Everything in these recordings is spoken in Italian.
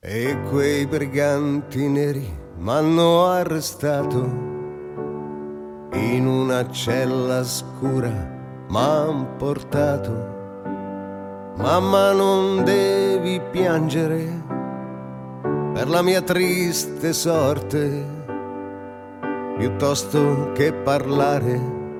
E quei briganti neri m'hanno arrestato, in una cella scura m'han portato. Mamma, non devi piangere per la mia triste sorte, piuttosto che parlare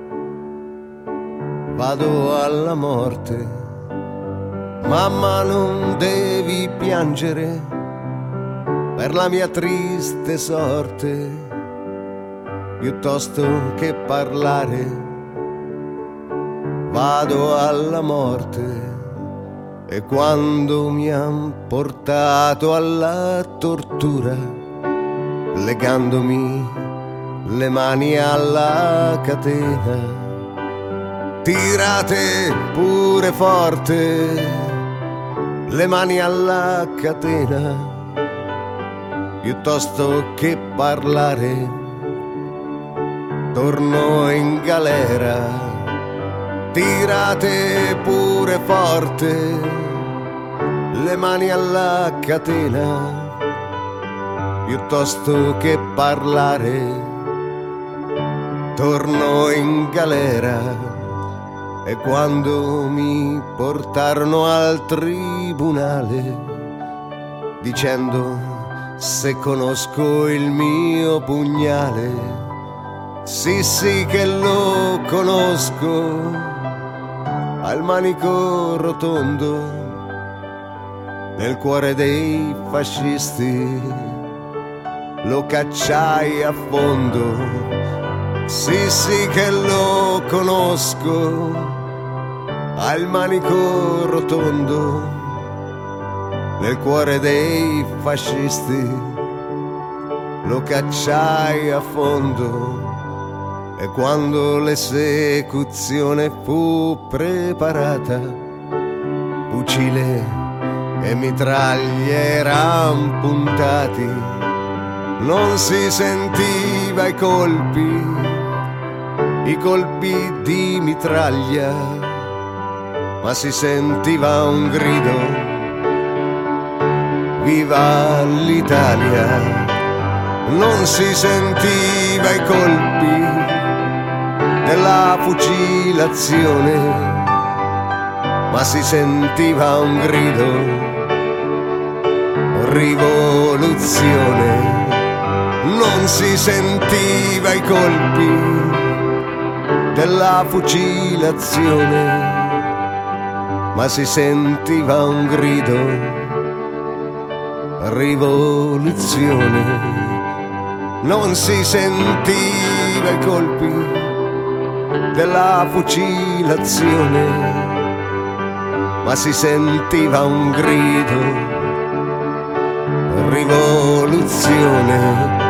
vado alla morte. Mamma, non devi piangere per la mia triste sorte, piuttosto che parlare vado alla morte. E quando mi han portato alla tortura, legandomi le mani alla catena, tirate pure forte le mani alla catena, piuttosto che parlare torno in galera. Tirate pure forte le mani alla catena, piuttosto che parlare torno in galera. E quando mi portarono al tribunale, dicendo se conosco il mio pugnale, sì sì che lo conosco, al manico rotondo nel cuore dei fascisti lo cacciai a fondo. Sì sì che lo conosco, al manico rotondo nel cuore dei fascisti lo cacciai a fondo. E quando l'esecuzione fu preparata, fucile e mitraglie eran puntati, non si sentiva i colpi di mitraglia, ma si sentiva un grido: viva l'Italia! Non si sentiva i colpi della fucilazione, ma si sentiva un grido: rivoluzione. Non si sentiva i colpi della fucilazione, ma si sentiva un grido: rivoluzione. Non si sentiva i colpi della fucilazione, ma si sentiva un grido: rivoluzione.